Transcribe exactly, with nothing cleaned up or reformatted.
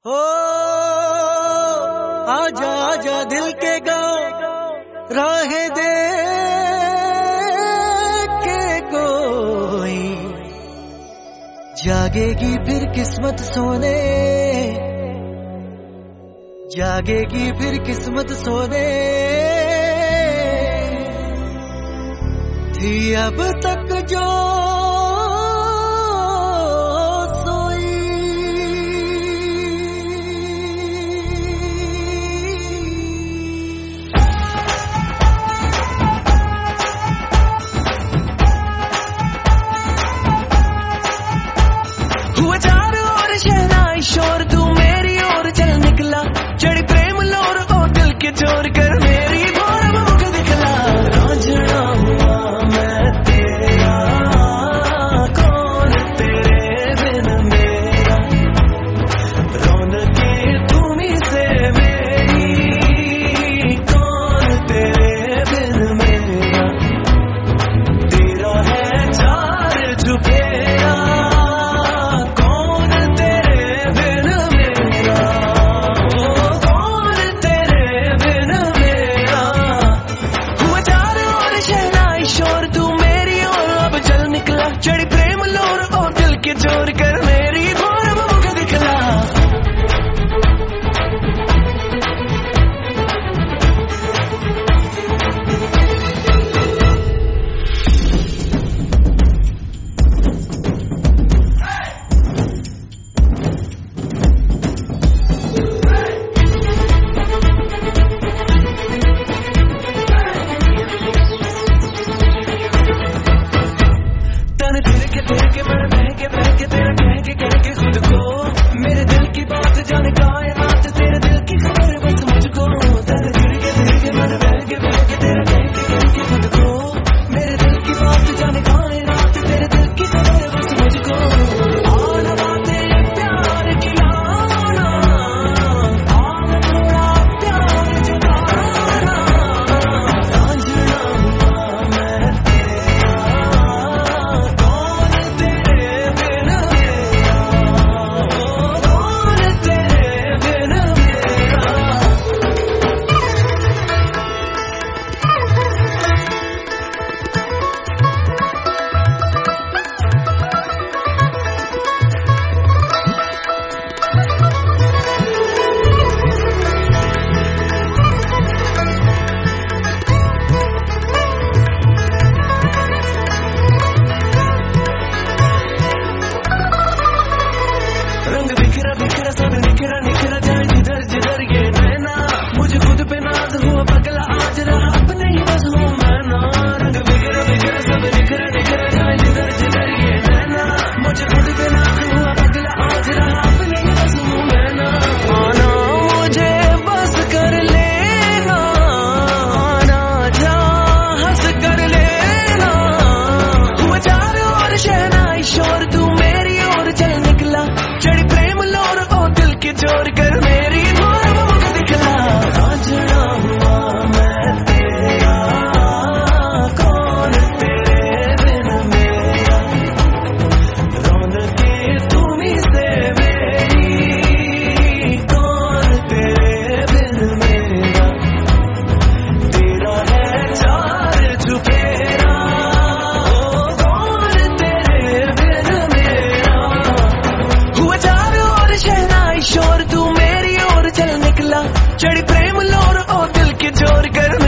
हो आजा आजा दिल के गाँव राह दे के कोई जागेगी फिर किस्मत सोने, जागेगी फिर किस्मत सोने थी अब तक जो हुआ चारों ओर शहनाई शोर, तू मेरी ओर चल निकला, चढ़ी प्रेम लोर और दिल के जोर कर मेरी भोर मुख दिखला। रांझना हुआ मैं तेरा, कौन तेरे बिन मेरा, रौनके तुम्हीं से मेरी, कौन तेरे बिन मेरा, तेरा है चार चुफेरा, चढ़ी प्रेम लोर और दिल के जोर कर मेरी भोर मुख दिखला। तेरे के तेरे के मैं बह के बह के तेरा कह के कह के खुद को, मेरे दिल की बात जाने कायनात, तेरे दिल की खबर बस मुझको। तेरे तेरे के तेरे के मैं बह के बह के तेरा कह के कह के खुद को, मेरे दिल की बात जाने कायनात, तेरे दिल की खबर बस मुझको। आना बातें प्यार की आना, आना थोड़ा प्यार जताना, रांझना हुआ मैं तेरा, रंग बिखरा बिखरा सब निखरा निखरा जाए जिधर जिधर ये नैना, मुझे खुद पे नाज हुआ पगला आज रहा अपने ही बस हूँ मैं ना। रंग बिखरा बिखरा सब निखरा निखरा जाए जिधर जिधर ये नैना, मुझे खुद पे नाज हुआ पगला आज रहा अपने ही बस हूँ मैं ना। आना मुझे बस कर लेना, आना जा हंस कर लेना, हुआ चारों ओर शहनाई शोर, तू मेरी ओर चल निकला, चढ़ी प्रेम लोर और दिल के जोर कर मेरी भोर मुख दिखला। रांझना हुआ मैं तेरा, कौन तेरे बिन मेरा, रौनके तुम्हीं से मेरी, कौन तेरे बिन मेरा, तेरा है चार चुफेरा, कौन तेरे बिन मेरा। हुआ चारों ओर शहनाई शोर, तू मेरी ओर चल निकला, चढ़ी प्रेम लोर और दिल के जोर कर